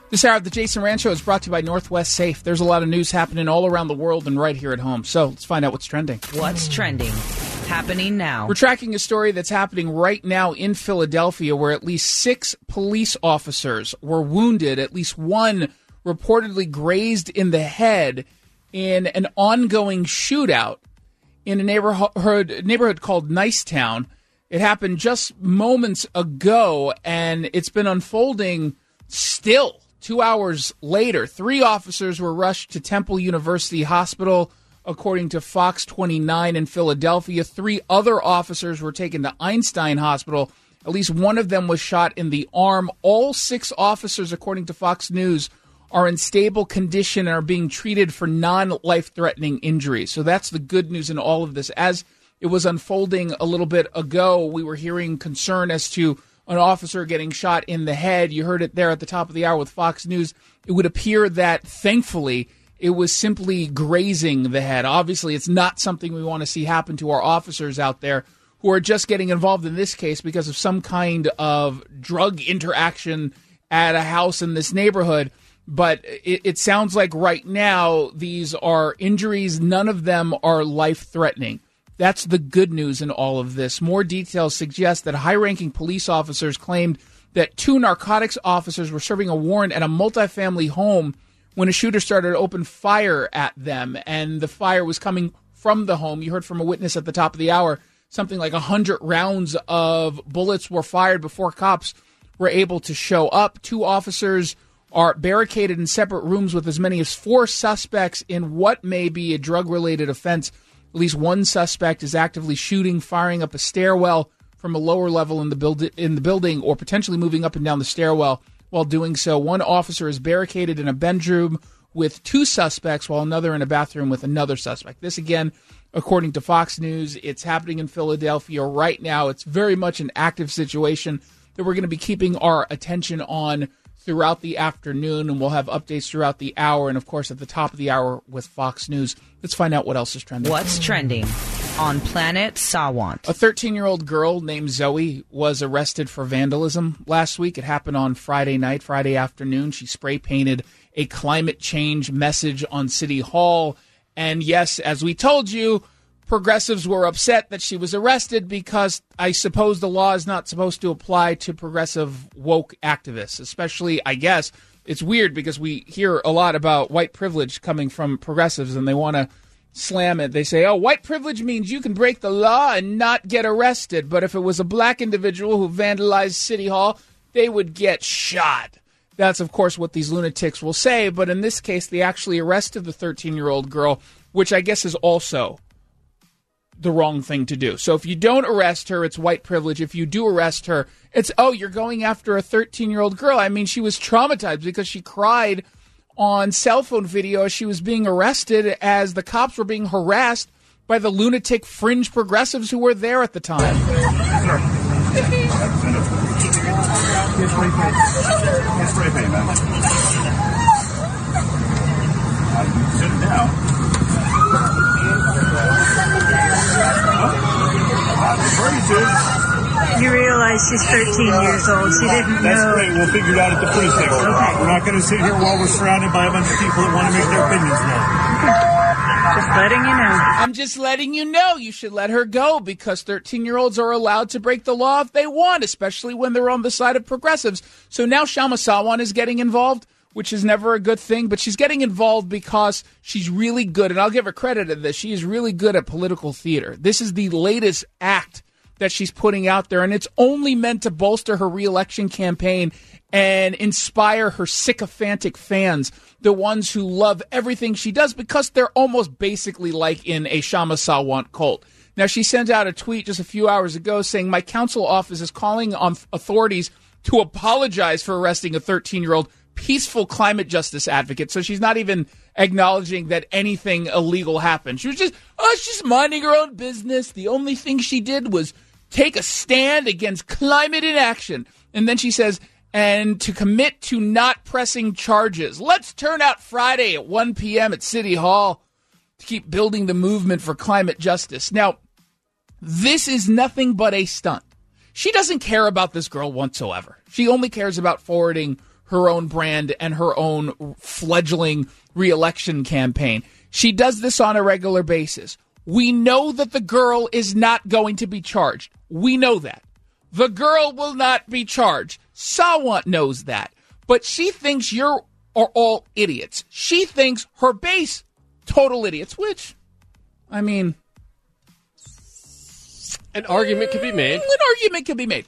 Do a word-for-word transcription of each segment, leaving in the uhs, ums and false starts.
This hour of the Jason Rand Show is brought to you by Northwest Safe. There's a lot of news happening all around the world and right here at home. So let's find out what's trending. What's trending? Happening now. We're tracking a story that's happening right now in Philadelphia where at least six police officers were wounded, at least one reportedly grazed in the head in an ongoing shootout in a neighborhood neighborhood called Nicetown. It happened just moments ago, and it's been unfolding still. Two hours later, three officers were rushed to Temple University Hospital, according to Fox twenty-nine in Philadelphia. Three other officers were taken to Einstein Hospital. At least one of them was shot in the arm. All six officers, according to Fox News, are in stable condition and are being treated for non-life-threatening injuries. So that's the good news in all of this. As it was unfolding a little bit ago, we were hearing concern as to an officer getting shot in the head. You heard it there at the top of the hour with Fox News. It would appear that, thankfully, it was simply grazing the head. Obviously, it's not something we want to see happen to our officers out there who are just getting involved in this case because of some kind of drug interaction at a house in this neighborhood. But it, it sounds like right now these are injuries. None of them are life-threatening. That's the good news in all of this. More details suggest that high-ranking police officers claimed that two narcotics officers were serving a warrant at a multifamily home when a shooter started to open fire at them, and the fire was coming from the home. You heard from a witness at the top of the hour, something like one hundred rounds of bullets were fired before cops were able to show up. Two officers are barricaded in separate rooms with as many as four suspects in what may be a drug-related offense. At least one suspect is actively shooting, firing up a stairwell from a lower level in the build in the building, or potentially moving up and down the stairwell while doing so. One officer is barricaded in a bedroom with two suspects, while another in a bathroom with another suspect. This, again, according to Fox News, it's happening in Philadelphia right now. It's very much an active situation that we're going to be keeping our attention on throughout the afternoon, and we'll have updates throughout the hour, and of course at the top of the hour with Fox News. Let's find out what else is trending. What's trending on Planet Sawant? A thirteen-year-old girl named Zoe was arrested for vandalism last week. It happened on Friday night, Friday afternoon. She spray-painted a climate change message on City Hall, and yes, as we told you, progressives were upset that she was arrested because I suppose the law is not supposed to apply to progressive woke activists, especially, I guess, it's weird because we hear a lot about white privilege coming from progressives and they want to slam it. They say, oh, white privilege means you can break the law and not get arrested. But if it was a black individual who vandalized City Hall, they would get shot. That's, of course, what these lunatics will say. But in this case, they actually arrested the thirteen-year-old girl, which I guess is also the wrong thing to do. So if you don't arrest her, it's white privilege. If you do arrest her, it's, oh, you're going after a thirteen-year-old girl. I mean, she was traumatized because she cried on cell phone video as she was being arrested as the cops were being harassed by the lunatic fringe progressives who were there at the time. Sit down. You realize she's thirteen years old. She didn't know. That's great. We'll figure it out at the police station. Okay. We're not going to sit here while we're surrounded by a bunch of people that want to make their opinions known. Just letting you know. I'm just letting you know. You should let her go because thirteen-year-olds are allowed to break the law if they want, especially when they're on the side of progressives. So now Kshama Sawant is getting involved, which is never a good thing, but she's getting involved because she's really good, and I'll give her credit at this. She is really good at political theater. This is the latest act that she's putting out there, and it's only meant to bolster her reelection campaign and inspire her sycophantic fans, the ones who love everything she does, because they're almost basically like in a Kshama Sawant cult. Now, she sent out a tweet just a few hours ago saying, my council office is calling on authorities to apologize for arresting a thirteen-year-old peaceful climate justice advocate. So she's not even acknowledging that anything illegal happened. She was just, oh, she's just minding her own business. The only thing she did was take a stand against climate inaction. And then she says, and to commit to not pressing charges. Let's turn out Friday at one p.m. at City Hall to keep building the movement for climate justice. Now, this is nothing but a stunt. She doesn't care about this girl whatsoever. She only cares about forwarding her own brand and her own fledgling re-election campaign. She does this on a regular basis. We know that the girl is not going to be charged. We know that. The girl will not be charged. Sawant knows that. But she thinks you're are all idiots. She thinks her base, total idiots, which, I mean... An argument could be made. An argument could be made.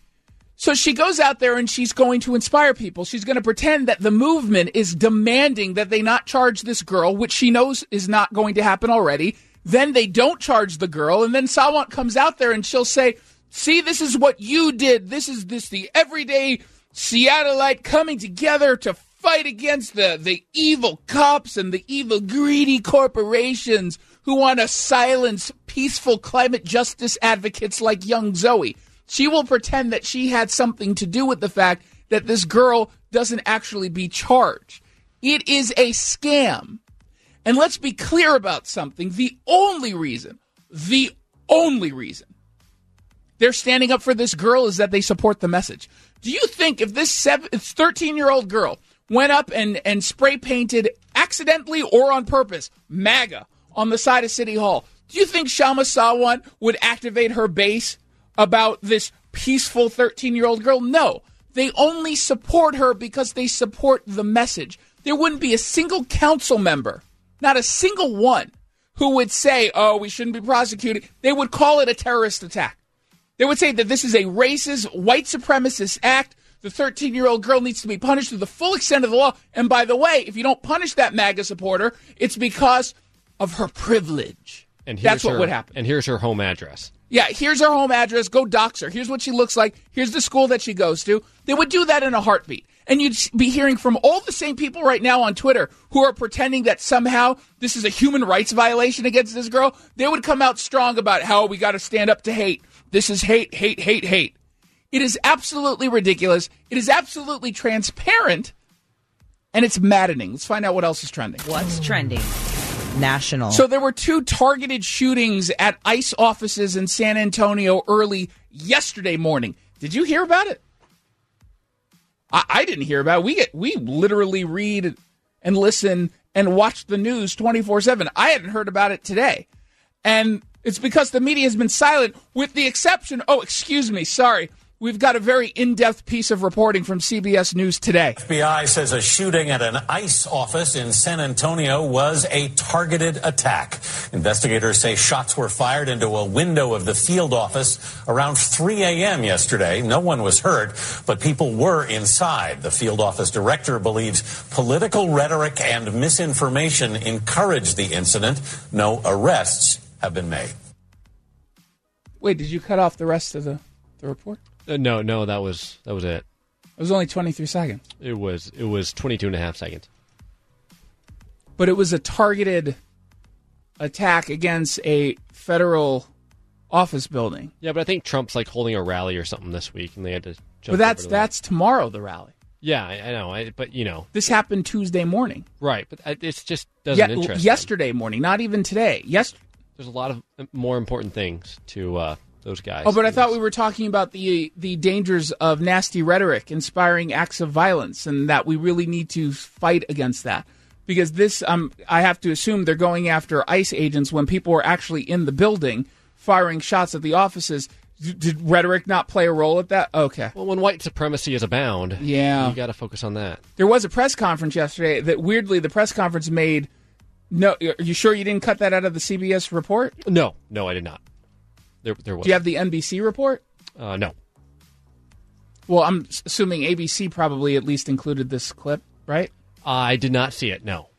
So she goes out there and she's going to inspire people. She's going to pretend that the movement is demanding that they not charge this girl, which she knows is not going to happen already. Then they don't charge the girl, and then Sawant comes out there and she'll say, see, this is what you did. This is this the everyday Seattleite coming together to fight against the, the evil cops and the evil greedy corporations who want to silence peaceful climate justice advocates like young Zoe. She will pretend that she had something to do with the fact that this girl doesn't actually be charged. It is a scam. And let's be clear about something. The only reason, the only reason they're standing up for this girl is that they support the message. Do you think if this seven, thirteen-year-old girl went up and, and spray painted accidentally or on purpose MAGA on the side of City Hall, do you think Kshama Sawant would activate her base about this peaceful thirteen-year-old girl? No. They only support her because they support the message. There wouldn't be a single council member, not a single one, who would say, oh, we shouldn't be prosecuted. They would call it a terrorist attack. They would say that this is a racist, white supremacist act. The thirteen-year-old girl needs to be punished to the full extent of the law. And by the way, if you don't punish that MAGA supporter, it's because of her privilege. And that's what her, would happen. And here's her home address. Yeah, here's her home address. Go dox her. Here's what she looks like. Here's the school that she goes to. They would do that in a heartbeat. And you'd be hearing from all the same people right now on Twitter who are pretending that somehow this is a human rights violation against this girl. They would come out strong about how we got to stand up to hate. This is hate, hate, hate, hate. It is absolutely ridiculous. It is absolutely transparent. And it's maddening. Let's find out what else is trending. What's trending? National. So there were two targeted shootings at ICE offices in San Antonio early yesterday morning. Did you hear about it? I, I didn't hear about it. We get we literally read and listen and watch the news twenty-four seven. I hadn't heard about it today. And it's because the media has been silent, with the exception, oh, excuse me, sorry. We've got a very in-depth piece of reporting from C B S News today. F B I says a shooting at an ICE office in San Antonio was a targeted attack. Investigators say shots were fired into a window of the field office around three a.m. yesterday. No one was hurt, but people were inside. The field office director believes political rhetoric and misinformation encouraged the incident. No arrests have been made. Wait, did you cut off the rest of the, the report? Uh, no, no, that was that was it. It was only twenty-three seconds. It was it was twenty-two and a half seconds. But it was a targeted attack against a federal office building. Yeah, but I think Trump's like holding a rally or something this week, and they had to jump. But that's over to that's that. tomorrow, the rally. Yeah, I, I know, I, but you know, this happened Tuesday morning. Right, but it just doesn't Ye- interest. Yesterday them. morning, not even today. Yes, there's a lot of more important things to. Uh, Those guys. Oh, but I thought we were talking about the the dangers of nasty rhetoric, inspiring acts of violence, and that we really need to fight against that. Because this, um, I have to assume they're going after ICE agents when people were actually in the building firing shots at the offices. D- did rhetoric not play a role at that? Okay. Well, when white supremacy is abound, yeah, you got to focus on that. There was a press conference yesterday that weirdly the press conference made. No, are you sure you didn't cut that out of the C B S report? No, no, I did not. There, there was. Do you have the N B C report? Uh, no. Well, I'm assuming A B C probably at least included this clip, right? I did not see it, no.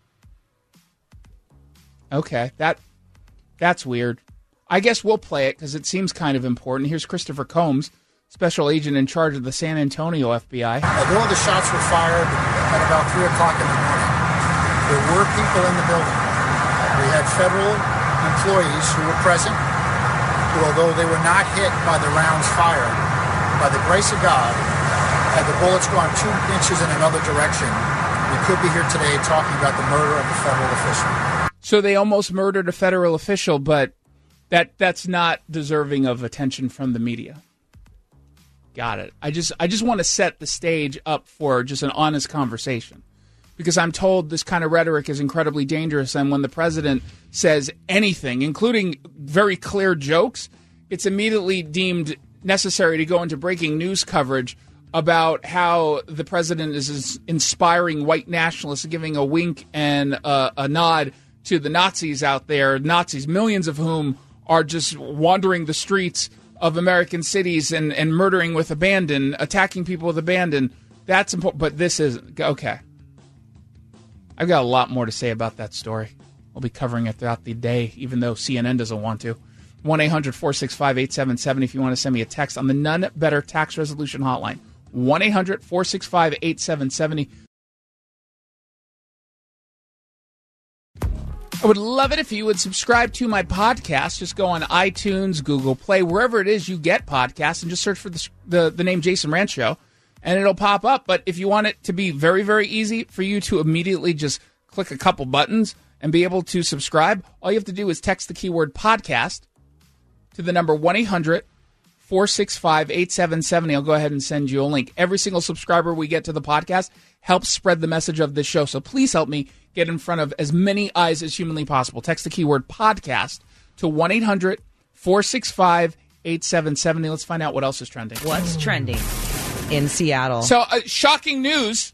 Okay, that that's weird. I guess we'll play it because it seems kind of important. Here's Christopher Combs, special agent in charge of the San Antonio F B I. Uh, one of the shots were fired at about three o'clock in the morning. There were people in the building. We had federal employees who were present. Although they were not hit by the rounds fired, by the grace of God, had the bullets gone two inches in another direction, we could be here today talking about the murder of a federal official. So they almost murdered a federal official, but that that's not deserving of attention from the media. got it. I just I just want to set the stage up for just an honest conversation. Because I'm told this kind of rhetoric is incredibly dangerous, and when the president says anything, including very clear jokes, it's immediately deemed necessary to go into breaking news coverage about how the president is inspiring white nationalists, giving a wink and a, a nod to the Nazis out there, Nazis, millions of whom are just wandering the streets of American cities and, and murdering with abandon, attacking people with abandon. That's important, but this isn't. Okay. I've got a lot more to say about that story. We'll be covering it throughout the day, even though C N N doesn't want to. one eight hundred four six five eight seven seven if you want to send me a text on the None Better Tax Resolution Hotline. one eight hundred four six five eight seven seven zero. I would love it if you would subscribe to my podcast. Just go on iTunes, Google Play, wherever it is you get podcasts, and just search for the, the, the name Jason Ranch Show, and it'll pop up. But if you want it to be very, very easy for you to immediately just click a couple buttons and be able to subscribe, all you have to do is text the keyword podcast to the number one eight hundred four six five eight seven seven zero. I'll go ahead and send you a link. Every single subscriber we get to the podcast helps spread the message of this show. So please help me get in front of as many eyes as humanly possible. Text the keyword podcast to one eight hundred four six five eight seven seven zero. Let's find out what else is trending. What's trending in Seattle? So, uh, shocking news.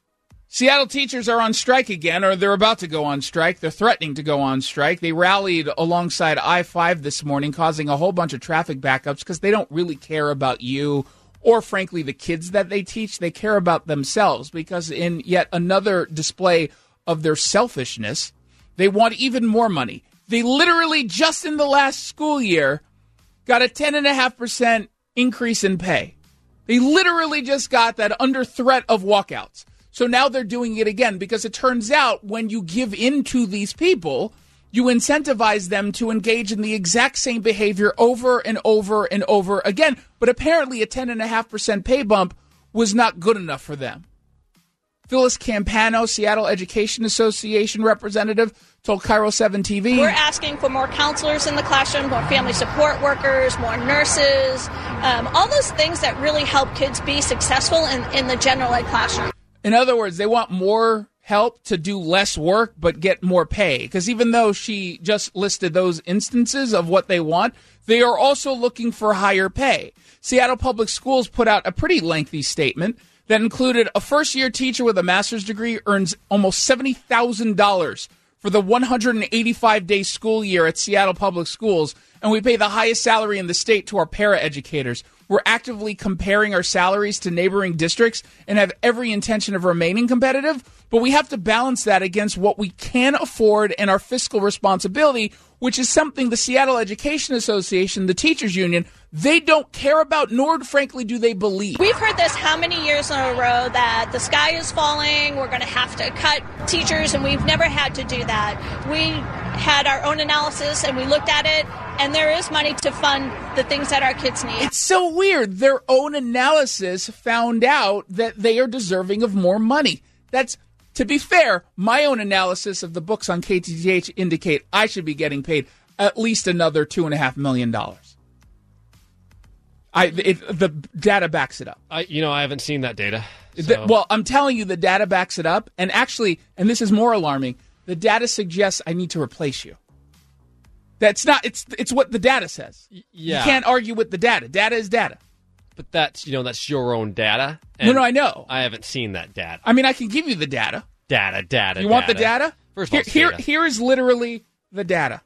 Seattle teachers are on strike again, or they're about to go on strike. They're threatening to go on strike. They rallied alongside I five this morning, causing a whole bunch of traffic backups because they don't really care about you or, frankly, the kids that they teach. They care about themselves because in yet another display of their selfishness, they want even more money. They literally, just in the last school year, got a ten point five percent increase in pay. They literally just got that under threat of walkouts. So now they're doing it again because it turns out when you give in to these people, you incentivize them to engage in the exact same behavior over and over and over again. But apparently a ten point five percent pay bump was not good enough for them. Phyllis Campano, Seattle Education Association representative, told Cairo seven T V. We're asking for more counselors in the classroom, more family support workers, more nurses, um, all those things that really help kids be successful in, in the general ed classroom. In other words, they want more help to do less work but get more pay. Because even though she just listed those instances of what they want, they are also looking for higher pay. Seattle Public Schools put out a pretty lengthy statement that included a first-year teacher with a master's degree earns almost seventy thousand dollars for the one hundred eighty-five day school year at Seattle Public Schools, and we pay the highest salary in the state to our paraeducators. We're actively comparing our salaries to neighboring districts and have every intention of remaining competitive, but we have to balance that against what we can afford and our fiscal responsibility, which is something the Seattle Education Association, the teachers union, they don't care about, nor, frankly, do they believe. We've heard this how many years in a row that the sky is falling, we're going to have to cut teachers, and we've never had to do that. We had our own analysis, and we looked at it, and there is money to fund the things that our kids need. It's so weird. Their own analysis found out that they are deserving of more money. That's, to be fair, my own analysis of the books on K T T H indicate I should be getting paid at least another two and a half million dollars. I it, the data backs it up. I, you know, I haven't seen that data. So. The, well, I'm telling you, the data backs it up. And actually, and this is more alarming, the data suggests I need to replace you. That's not, it's it's what the data says. Yeah. You can't argue with the data. Data is data. But that's, you know, that's your own data. No, no, I know. I haven't seen that data. I mean, I can give you the data. Data, data, You want data. the data? First of all, here, here, data. here is literally the data.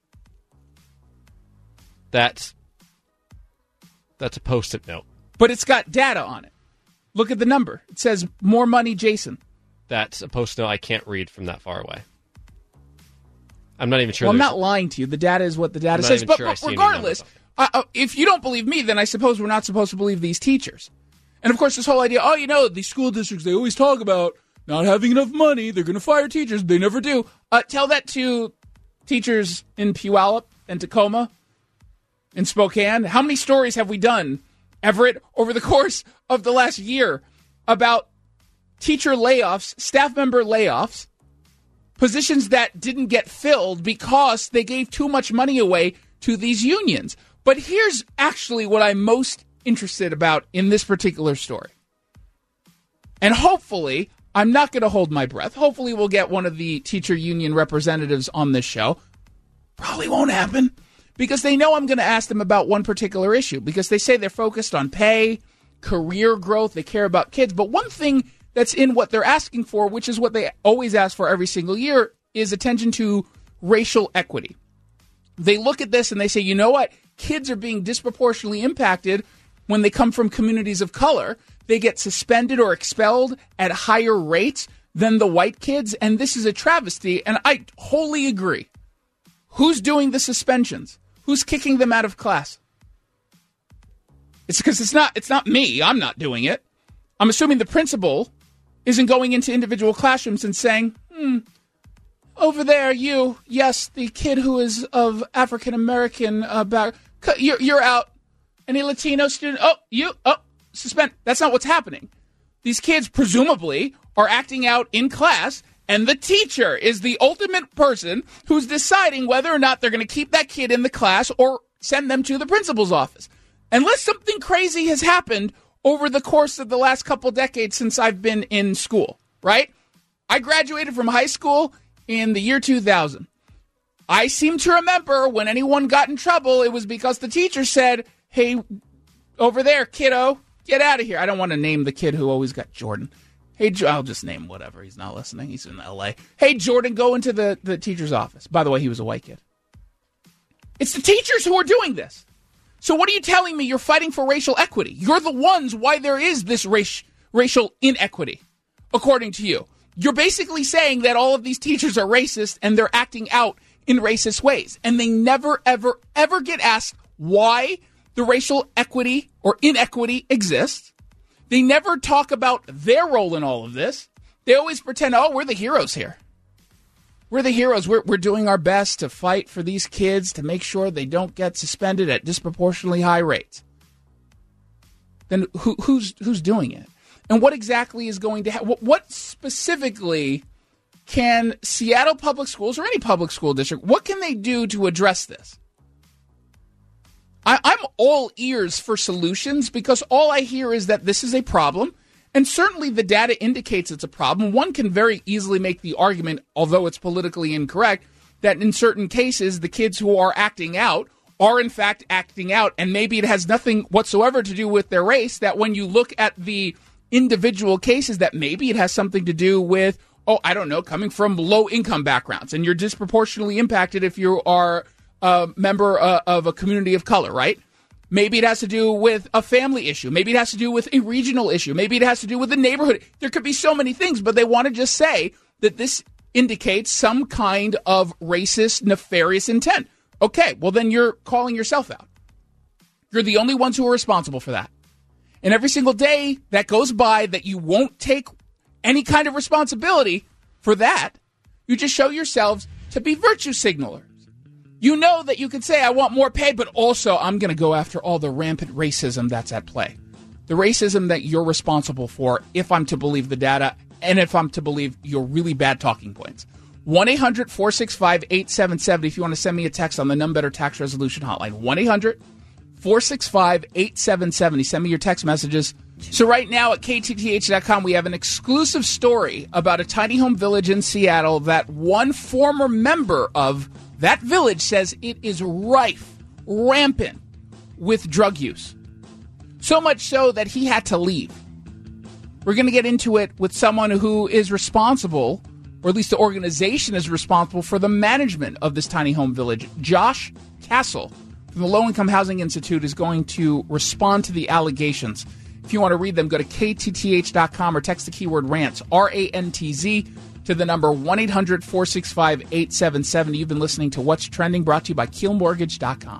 That's, that's a Post-it note. But it's got data on it. Look at the number. It says more money, Jason. That's a Post-it note I can't read from that far away. I'm not even sure. Well, I'm there's- not lying to you. The data is what the data I'm not says. even But, sure I but see any regardless, numbers. uh, uh, if you don't believe me, then I suppose we're not supposed to believe these teachers. And, of course, this whole idea, oh, you know, these school districts, they always talk about not having enough money. They're going to fire teachers. They never do. Uh, tell that to teachers in Puyallup and Tacoma, in Spokane. How many stories have we done, Everett, over the course of the last year about teacher layoffs, staff member layoffs, positions that didn't get filled because they gave too much money away to these unions? But here's actually what I'm most interested about in this particular story. And hopefully, I'm not going to hold my breath. Hopefully, we'll get one of the teacher union representatives on this show. Probably won't happen because they know I'm going to ask them about one particular issue because they say they're focused on pay, career growth, they care about kids. But one thing that's in what they're asking for, which is what they always ask for every single year, is attention to racial equity. They look at this and they say, you know what? Kids are being disproportionately impacted when they come from communities of color. They get suspended or expelled at higher rates than the white kids, and this is a travesty, and I wholly agree. Who's doing the suspensions? Who's kicking them out of class? It's because it's not it's not me. I'm not doing it. I'm assuming the principal isn't going into individual classrooms and saying, hmm, over there, you, yes, the kid who is of African-American uh, back, you're, you're out. Any Latino student? Oh, you, oh, suspend. That's not what's happening. These kids presumably are acting out in class, and the teacher is the ultimate person who's deciding whether or not they're going to keep that kid in the class or send them to the principal's office. Unless something crazy has happened over the course of the last couple decades since I've been in school, right? I graduated from high school in the year two thousand. I seem to remember when anyone got in trouble, it was because the teacher said, hey, over there, kiddo, get out of here. I don't want to name the kid who always got Jordan. Hey, I'll just name whatever. He's not listening. He's in L A. Hey, Jordan, go into the, the teacher's office. By the way, he was a white kid. It's the teachers who are doing this. So what are you telling me? You're fighting for racial equity. You're the ones why there is this race, racial inequity, according to you. You're basically saying that all of these teachers are racist and they're acting out in racist ways. And they never, ever, ever get asked why the racial equity or inequity exists. They never talk about their role in all of this. They always pretend, oh, we're the heroes here. We're the heroes. We're, we're doing our best to fight for these kids to make sure they don't get suspended at disproportionately high rates. Then who, who's who's doing it? And what exactly is going to happen? What, what specifically can Seattle Public Schools or any public school district, what can they do to address this? I, I'm all ears for solutions because all I hear is that this is a problem. And certainly the data indicates it's a problem. One can very easily make the argument, although it's politically incorrect, that in certain cases, the kids who are acting out are in fact acting out. And maybe it has nothing whatsoever to do with their race, that when you look at the individual cases, that maybe it has something to do with, oh, I don't know, coming from low income backgrounds. And you're disproportionately impacted if you are a member uh, of a community of color, right? Maybe it has to do with a family issue. Maybe it has to do with a regional issue. Maybe it has to do with the neighborhood. There could be so many things, but they want to just say that this indicates some kind of racist, nefarious intent. Okay, well, then you're calling yourself out. You're the only ones who are responsible for that. And every single day that goes by that you won't take any kind of responsibility for that, you just show yourselves to be virtue signalers. You know that you can say, I want more pay, but also I'm going to go after all the rampant racism that's at play. The racism that you're responsible for, if I'm to believe the data, and if I'm to believe your really bad talking points. one eight hundred four six five eight seven seven zero if you want to send me a text on the None Better Tax Resolution Hotline. one eight hundred four six five eight seven seven zero. Send me your text messages. So right now at K T T H dot com, we have an exclusive story about a tiny home village in Seattle that one former member of that village says it is rife, rampant with drug use. So much so that he had to leave. We're going to get into it with someone who is responsible, or at least the organization is responsible for the management of this tiny home village. Josh Castle from the Low Income Housing Institute is going to respond to the allegations. If you want to read them, go to K T T H dot com or text the keyword RANTZ, R A N T Z, to the number one eight hundred four six five eight seven seven zero. You've been listening to What's Trending, brought to you by Keel Mortgage dot com.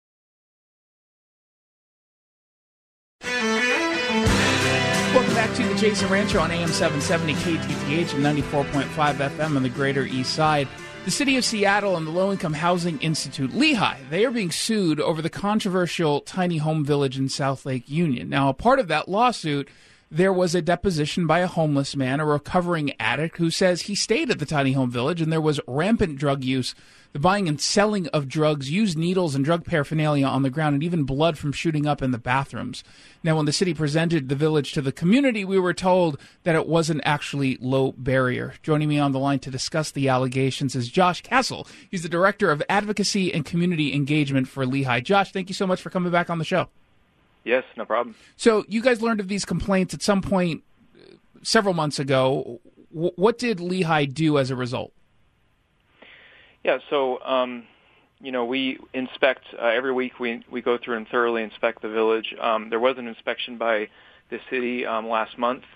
Welcome back to the Jason Rancher on A M seven seventy K T T H and ninety-four point five F M on the Greater East Side. The City of Seattle and the Low Income Housing Institute, Lehigh, they are being sued over the controversial tiny home village in South Lake Union. Now, a part of that lawsuit there was a deposition by a homeless man, a recovering addict, who says he stayed at the tiny home village and there was rampant drug use, the buying and selling of drugs, used needles and drug paraphernalia on the ground, and even blood from shooting up in the bathrooms. Now, when the city presented the village to the community, we were told that it wasn't actually low barrier. Joining me on the line to discuss the allegations is Josh Castle. He's the Director of Advocacy and Community Engagement for Lehigh. Josh, thank you so much for coming back on the show. Yes, no problem. So you guys learned of these complaints at some point several months ago. W- what did Lehigh do as a result? Yeah, so, um, you know, we inspect uh, every week. We we go through and thoroughly inspect the village. Um, there was an inspection by the city um, last month,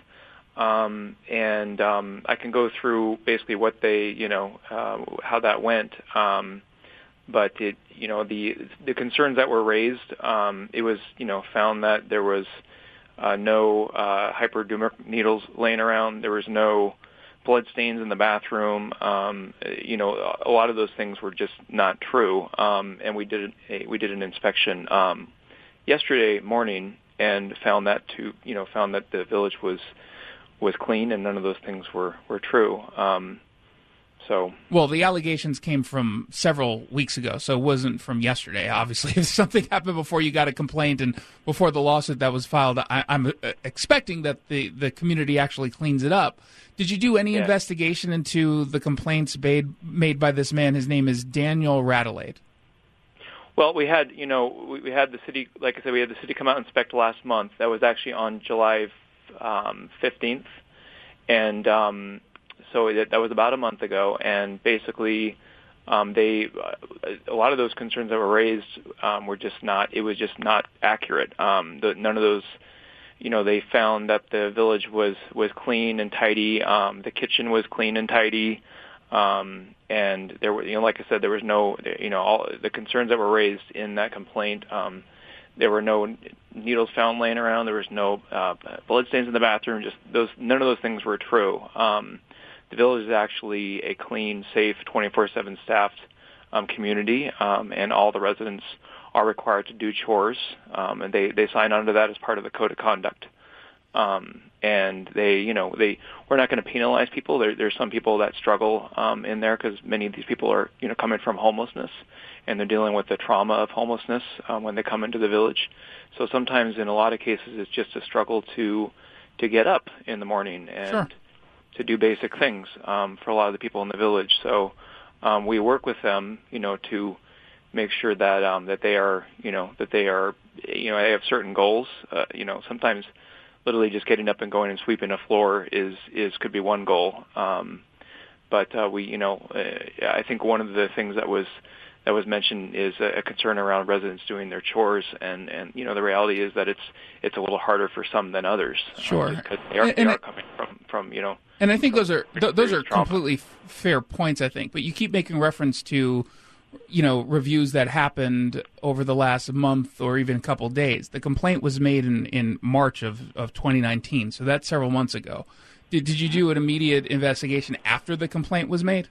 um, and um, I can go through basically what they, you know, uh, how that went. Um, but it, you know, the the concerns that were raised, um, it was, you know, found that there was uh, no uh, hypodermic needles laying around. There was no blood stains in the bathroom. Um, you know, a lot of those things were just not true. Um, and we did a, we did an inspection um, yesterday morning and found that to you know found that the village was was clean and none of those things were were true. Um, so well, the allegations came from several weeks ago, so it wasn't from yesterday. Obviously, if something happened before you got a complaint and before the lawsuit that was filed, I, I'm expecting that the the community actually cleans it up. Did you do any yeah. investigation into the complaints made made by this man? His name is Daniel Radelaide. Well, we had, you know, we, we had the city, like I said, we had the city come out and inspect last month. That was actually on July um, fifteenth, and um, so that, that was about a month ago. And basically, um, they a lot of those concerns that were raised um, were just not. It was just not accurate. Um, the, none of those. You know, they found that the village was, was clean and tidy. Um, the kitchen was clean and tidy. Um, and there were, you know, like I said, there was no, you know, all the concerns that were raised in that complaint. Um, there were no needles found laying around. There was no uh, bloodstains in the bathroom. Just those, none of those things were true. Um, the village is actually a clean, safe, twenty-four seven staffed um, community, um, and all the residents are required to do chores, um, and they, they sign on to that as part of the code of conduct. Um, and they, you know, they we're not going to penalize people. There, there's some people that struggle um, in there because many of these people are, you know, coming from homelessness, and they're dealing with the trauma of homelessness um, when they come into the village. So sometimes, in a lot of cases, it's just a struggle to to get up in the morning and sure. to do basic things um, for a lot of the people in the village. So um, we work with them, you know, to make sure that um, that they are, you know, that they are, you know, they have certain goals. Uh, you know, sometimes literally just getting up and going and sweeping a floor is is could be one goal. Um, but uh, we, you know, uh, I think one of the things that was that was mentioned is a, a concern around residents doing their chores, and, and you know, the reality is that it's it's a little harder for some than others. Sure, um, because they are, and, they and are coming from from you know. And I think those are th- those are trauma. completely f- fair points. I think, but you keep making reference to, you know, reviews that happened over the last month or even a couple days. The complaint was made in, in March of, of twenty nineteen, so that's several months ago. Did did you do an immediate investigation after the complaint was made?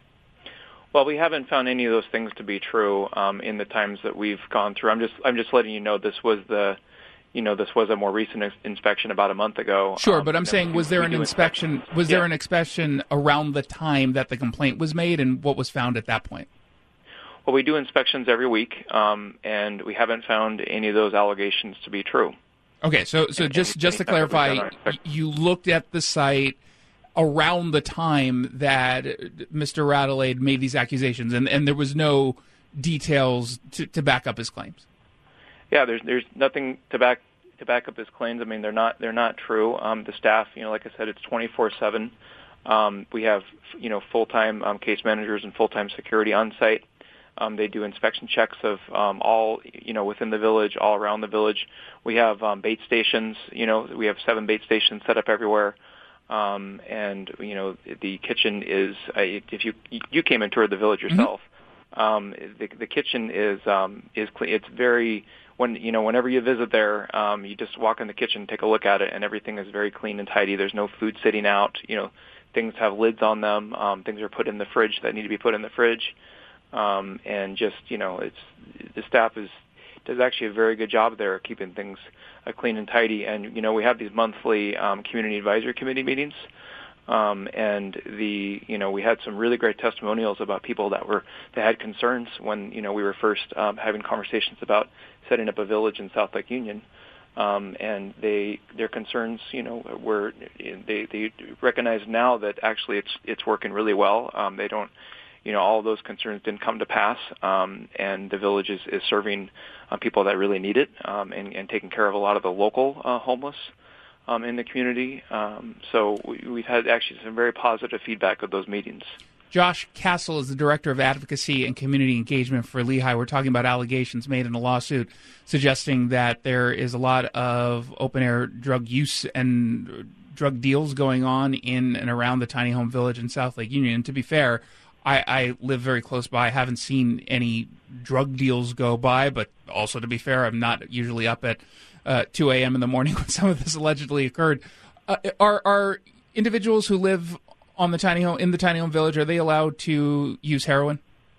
Well, we haven't found any of those things to be true um, in the times that we've gone through. I'm just I'm just letting you know this was the, you know, this was a more recent ex- inspection about a month ago. Sure, um, but I'm saying, was there an inspection? Was yeah. there an inspection around the time that the complaint was made, and what was found at that point? Well, we do inspections every week, um, and we haven't found any of those allegations to be true. Okay, so so And- just and just to any time that we've clarify, done our y- you looked at the site around the time that Mister Radelaide made these accusations, and, and there was no details to, to back up his claims. Yeah, there's there's nothing to back to back up his claims. I mean, they're not they're not true. Um, the staff, you know, like I said, it's twenty-four seven. Um, we have, you know, full-time um, case managers and full-time security on site. Um, they do inspection checks of um, all, you know, within the village, all around the village. We have um, bait stations. You know, we have seven bait stations set up everywhere. Um, and, you know, the kitchen is, uh, if you you came and toured the village yourself, mm-hmm. um, the, the kitchen is um, is clean. It's very, when you know, whenever you visit there, um, you just walk in the kitchen, take a look at it, and everything is very clean and tidy. There's no food sitting out. You know, things have lids on them. Um, things are put in the fridge that need to be put in the fridge. Um, and just, you know, it's the staff is does actually a very good job there of keeping things uh, clean and tidy. And, you know, we have these monthly um, community advisory committee meetings. Um, and the, you know, we had some really great testimonials about people that were, that had concerns when, you know, we were first um, having conversations about setting up a village in South Lake Union. Um, and they, their concerns, you know, were, they, they recognize now that actually it's, it's working really well. Um, they don't, you know, all of those concerns didn't come to pass. Um, and the village is, is serving uh, people that really need it, um, and, and taking care of a lot of the local uh, homeless Um, in the community. Um, so we, we've had actually some very positive feedback of those meetings. Josh Castle is the Director of Advocacy and Community Engagement for Lehigh. We're talking about allegations made in a lawsuit suggesting that there is a lot of open-air drug use and drug deals going on in and around the tiny home village in South Lake Union. And to be fair, I, I live very close by. I haven't seen any drug deals go by, but also to be fair, I'm not usually up at Uh, two a.m. in the morning when some of this allegedly occurred. Uh, are are individuals who live on the tiny home in the tiny home village, are they allowed to use heroin?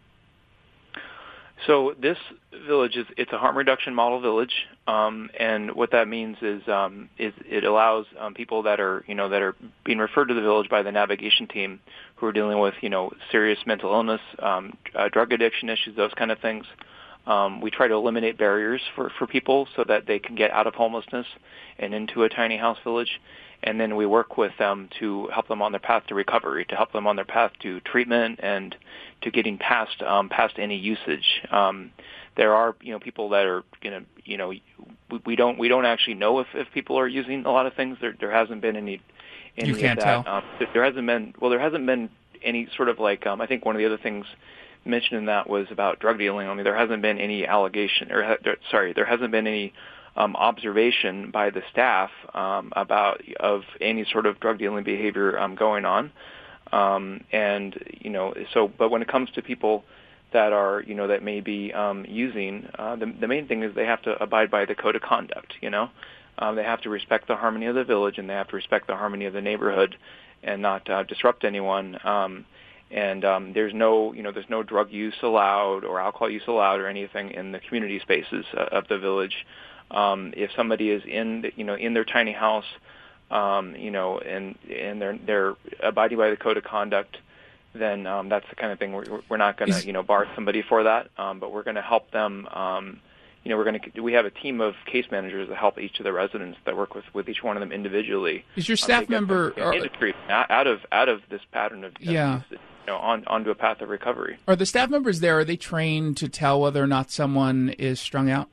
So this village is it's a harm reduction model village, um, and what that means is um, is it allows um, people that are you know that are being referred to the village by the navigation team who are dealing with you know serious mental illness, um, uh, drug addiction issues, those kind of things. Um, we try to eliminate barriers for, for people so that they can get out of homelessness and into a tiny house village. And then we work with them to help them on their path to recovery, to help them on their path to treatment and to getting past um, past any usage. Um, there are you know people that are you know you know we, we don't we don't actually know if, if people are using a lot of things. There there hasn't been any any you can't of that. tell. Um, there hasn't been well there hasn't been any sort of like um, I think one of the other things mentioned in that was about drug dealing. I mean, there hasn't been any allegation, or there, sorry, there hasn't been any um, observation by the staff um, about of any sort of drug dealing behavior um, going on. Um, and you know, so but when it comes to people that are you know that may be um, using, uh, the, the main thing is they have to abide by the code of conduct. You know, um, they have to respect the harmony of the village, and they have to respect the harmony of the neighborhood, and not uh, disrupt anyone. Um, And um, there's no, you know, there's no drug use allowed or alcohol use allowed or anything in the community spaces uh, of the village. Um, if somebody is in, the, you know, in their tiny house, um, you know, and and they're they're abiding by the code of conduct, then um, that's the kind of thing we're, we're not going to, you know, bar somebody for that. Um, but we're going to help them. Um, you know, we're going to. We have a team of case managers that help each of the residents that work with, with each one of them individually. Is your staff um, member them, into treatment, out of out of this pattern of yeah. Use, you know, on onto a path of recovery. Are the staff members there? Are they trained to tell whether or not someone is strung out?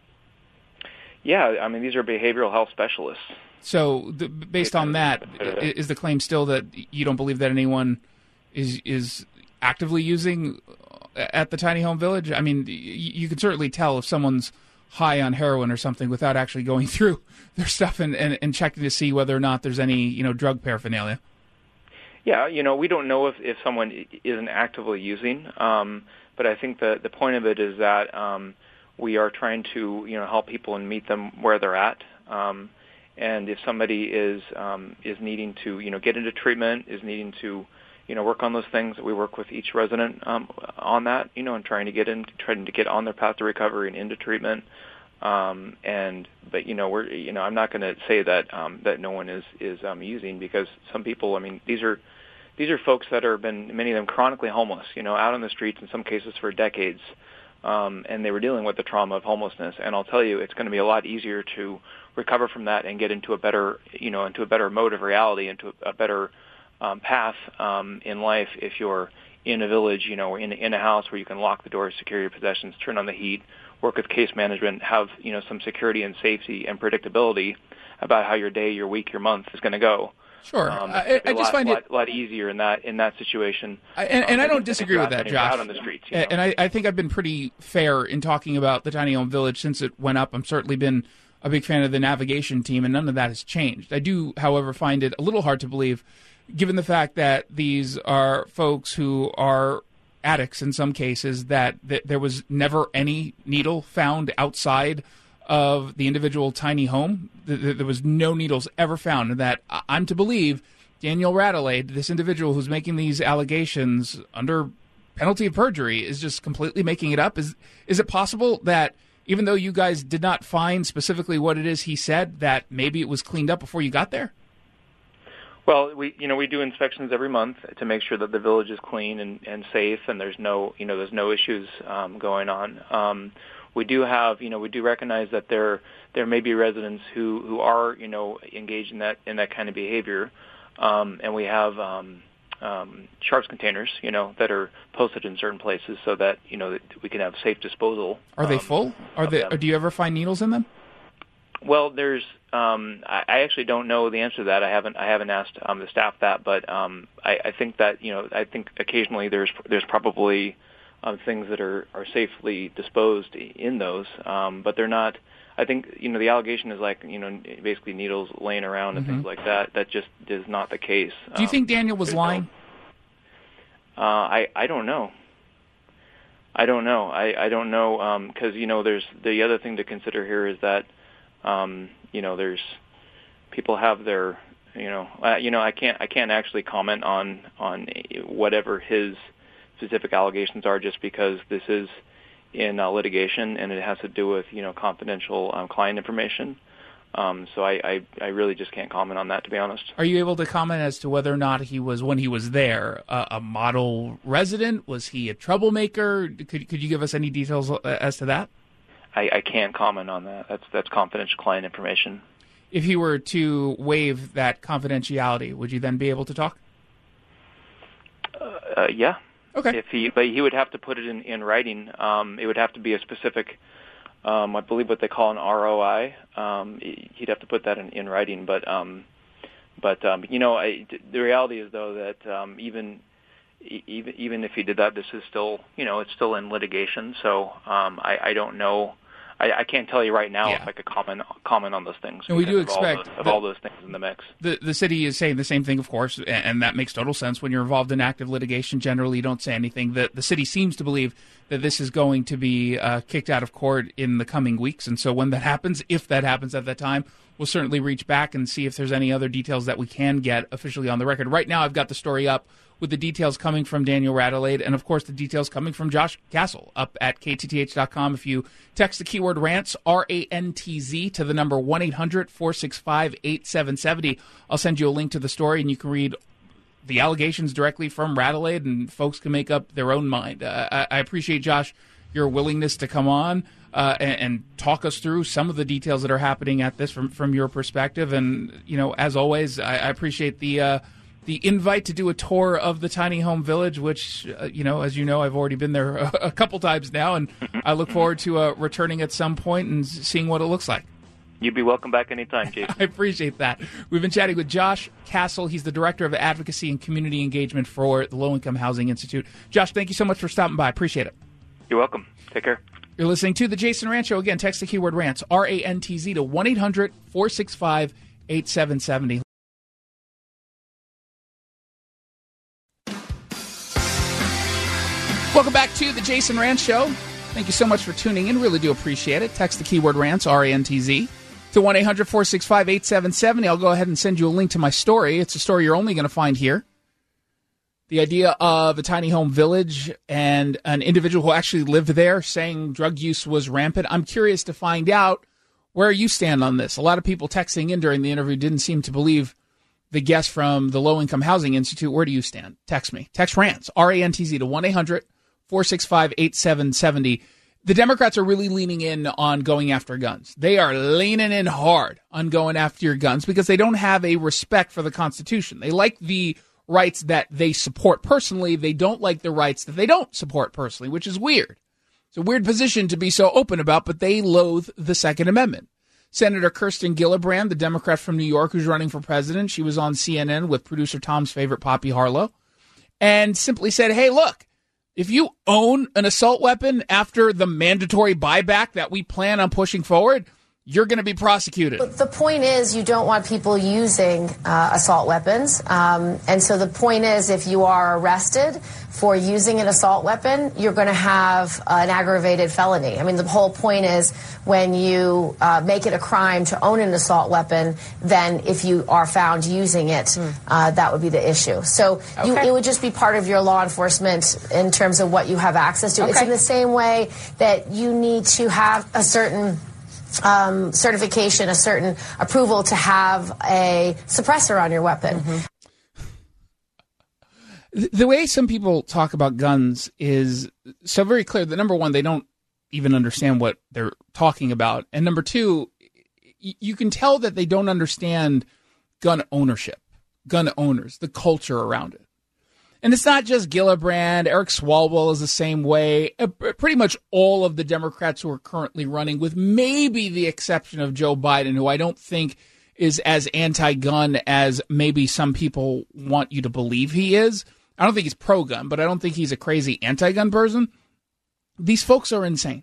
Yeah, I mean these are behavioral health specialists. So, the, based on that, is the claim still that you don't believe that anyone is is actively using at the tiny home village? I mean, you can certainly tell if someone's high on heroin or something without actually going through their stuff and, and, and checking to see whether or not there's any you know drug paraphernalia. Yeah, you know, we don't know if, if someone isn't actively using, um, but I think the the point of it is that um, we are trying to, you know, help people and meet them where they're at. Um, and if somebody is um, is needing to, you know, get into treatment, is needing to, you know, work on those things, we work with each resident um, on that, you know, and trying to get in, trying to get on their path to recovery and into treatment. Um, and but you know we're you know I'm not going to say that um, that no one is is um, using, because some people, I mean, these are these are folks that have been, many of them, chronically homeless, you know, out on the streets in some cases for decades, um, and they were dealing with the trauma of homelessness. And I'll tell you, it's going to be a lot easier to recover from that and get into a better you know into a better mode of reality, into a, a better um, path um, in life if you're in a village, you know, or in in a house where you can lock the doors, secure your possessions, turn on the heat, work with case management, have, you know, some security and safety and predictability about how your day, your week, your month is going to go. Sure, um, I, I just lot, find lot, it a lot easier in that in that situation. I, and, um, and I don't than disagree with that, Josh. Out on the streets, you know? And I, I think I've been pretty fair in talking about the tiny home village since it went up. I've certainly been a big fan of the navigation team, and none of that has changed. I do, however, find it a little hard to believe, given the fact that these are folks who are addicts in some cases, that, that there was never any needle found outside of the individual tiny home. There was no needles ever found, and that I'm to believe Daniel Radelaide, this individual who's making these allegations under penalty of perjury, is just completely making it up. Is is it possible that even though you guys did not find specifically what it is he said, that maybe it was cleaned up before you got there? Well, we you know we do inspections every month to make sure that the village is clean and, and safe, and there's no you know there's no issues um, going on. Um, we do have you know we do recognize that there there may be residents who, who are you know engaged in that in that kind of behavior, um, and we have um, um, sharps containers you know that are posted in certain places so that you know that we can have safe disposal. Are they um, full? Are they? Or do you ever find needles in them? Well, there's. Um, I, I actually don't know the answer to that. I haven't. I haven't asked um, the staff that, but um, I, I think that you know. I think occasionally there's there's probably um, things that are, are safely disposed in those, um, but they're not. I think you know the allegation is like you know basically needles laying around and Mm-hmm. things like that. That just is not the case. Do you Um, think Daniel was there's lying? No, uh, I I don't know. I don't know. I I don't know because um, you know there's the other thing to consider here is that. Um, you know, there's people have their, you know, uh, you know, I can't, I can't actually comment on on whatever his specific allegations are, just because this is in uh, litigation and it has to do with, you know, confidential um, client information. Um, so I, I, I really just can't comment on that, to be honest. Are you able to comment as to whether or not he was, when he was there, uh, a model resident? Was he a troublemaker? Could could you give us any details as to that? I, I can't comment on that. That's that's confidential client information. If he were to waive that confidentiality, would you then be able to talk? Uh, uh, yeah. Okay. If he, but he would have to put it in, in writing. Um, it would have to be a specific, um, I believe what they call an R O I. Um, he'd have to put that in, in writing. But um, but um, you know, I, the reality is though that um, even. Even even if he did that, this is still you know it's still in litigation. So um, I, I don't know. I, I can't tell you right now Yeah. if I could comment comment on those things. And we do because of all expect the- of that- all those things in the mix. The the city is saying the same thing, of course, and, and that makes total sense. When you're involved in active litigation, generally you don't say anything. The, the city seems to believe that this is going to be uh, kicked out of court in the coming weeks. And so when that happens, if that happens at that time, we'll certainly reach back and see if there's any other details that we can get officially on the record. Right now I've got the story up with the details coming from Daniel Radelaide and, of course, the details coming from Josh Castle up at K T T H dot com. If you text the keyword RANTZ, R A N T Z, to the number one eight hundred four six five eight seven seven zero, I'll send you a link to the story, and you can read the allegations directly from Radelaide, and folks can make up their own mind. Uh, I, I appreciate, Josh, your willingness to come on uh, and, and talk us through some of the details that are happening at this from, from your perspective. And, you know, as always, I, I appreciate the uh, the invite to do a tour of the tiny home village, which, uh, you know, as you know, I've already been there a, a couple times now, and I look forward to uh, returning at some point and seeing what it looks like. You'd be welcome back anytime, Jason. I appreciate that. We've been chatting with Josh Castle. He's the Director of Advocacy and Community Engagement for the Low Income Housing Institute. Josh, thank you so much for stopping by. Appreciate it. You're welcome. Take care. You're listening to The Jason Rantz Show. Again, text the keyword RANTZ, R A N T Z, to one eight hundred four six five eight seven seven zero. Welcome back to The Jason Rantz Show. Thank you so much for tuning in. Really do appreciate it. Text the keyword RANTZ, R A N T Z, to one eight hundred four six five eight seven seven zero. I'll go ahead and send you a link to my story. It's a story you're only going to find here. The idea of a tiny home village and an individual who actually lived there saying drug use was rampant. I'm curious to find out where you stand on this. A lot of people texting in during the interview didn't seem to believe the guest from the Low Income Housing Institute. Where do you stand? Text me. Text RANTZ, R A N T Z, to one eight hundred four six five eight seven seven zero. The Democrats are really leaning in on going after guns. They are leaning in hard on going after your guns because they don't have a respect for the Constitution. They like the rights that they support personally. They don't like the rights that they don't support personally, which is weird. It's a weird position to be so open about, but they loathe the Second Amendment. Senator Kirsten Gillibrand, the Democrat from New York who's running for president, she was on C N N with producer Tom's favorite Poppy Harlow, and simply said, hey, look, if you own an assault weapon after the mandatory buyback that we plan on pushing forward, you're going to be prosecuted. But the point is, you don't want people using uh, assault weapons. Um, and so the point is, if you are arrested for using an assault weapon, you're going to have an aggravated felony. I mean, the whole point is when you uh, make it a crime to own an assault weapon, then if you are found using it, mm. uh, that would be the issue. So okay. you, it would just be part of your law enforcement in terms of what you have access to. Okay. It's in the same way that you need to have a certain Um, certification, a certain approval to have a suppressor on your weapon. Mm-hmm. The way some people talk about guns is so very clear that, number one, they don't even understand what they're talking about. And number two, you can tell that they don't understand gun ownership, gun owners, the culture around it. And it's not just Gillibrand. Eric Swalwell is the same way. Pretty much all of the Democrats who are currently running, with maybe the exception of Joe Biden, who I don't think is as anti-gun as maybe some people want you to believe he is. I don't think he's pro-gun, but I don't think he's a crazy anti-gun person. These folks are insane.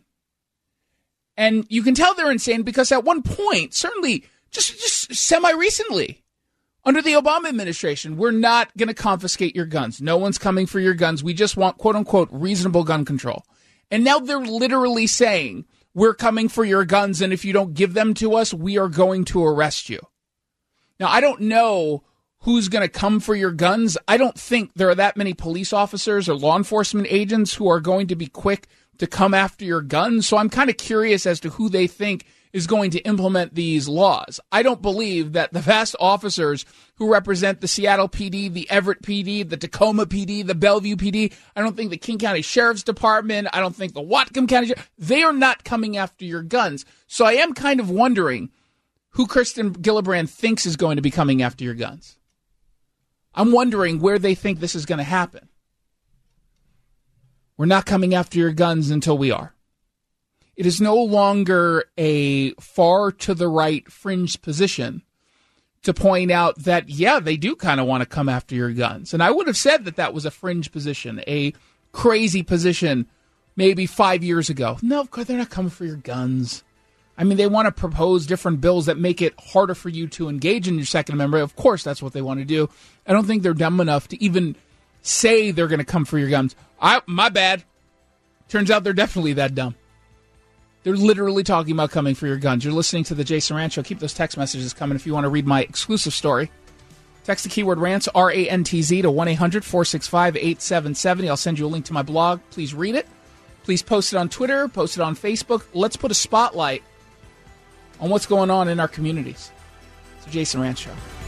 And you can tell they're insane because at one point, certainly just, just semi-recently, under the Obama administration, we're not going to confiscate your guns. No one's coming for your guns. We just want, quote unquote, reasonable gun control. And now they're literally saying, we're coming for your guns, and if you don't give them to us, we are going to arrest you. Now, I don't know who's going to come for your guns. I don't think there are that many police officers or law enforcement agents who are going to be quick to come after your guns. So I'm kind of curious as to who they think is going to implement these laws. I don't believe that the vast officers who represent the Seattle P D, the Everett P D, the Tacoma P D, the Bellevue P D, I don't think the King County Sheriff's Department, I don't think the Whatcom County Sheriff, they are not coming after your guns. So I am kind of wondering who Kirsten Gillibrand thinks is going to be coming after your guns. I'm wondering where they think this is going to happen. We're not coming after your guns until we are. It is no longer a far to the right fringe position to point out that, yeah, they do kind of want to come after your guns. And I would have said that that was a fringe position, a crazy position maybe five years ago. No, of course, they're not coming for your guns. I mean, they want to propose different bills that make it harder for you to engage in your Second Amendment. Of course, that's what they want to do. I don't think they're dumb enough to even say they're going to come for your guns. I, my bad. Turns out they're definitely that dumb. They're literally talking about coming for your guns. You're listening to the Jason Rantz Show. Keep those text messages coming if you want to read my exclusive story. Text the keyword RANTZ, R A N T Z, to one eight hundred four six five eight seven seven zero. I'll send you a link to my blog. Please read it. Please post it on Twitter. Post it on Facebook. Let's put a spotlight on what's going on in our communities. It's the Jason Rantz Show.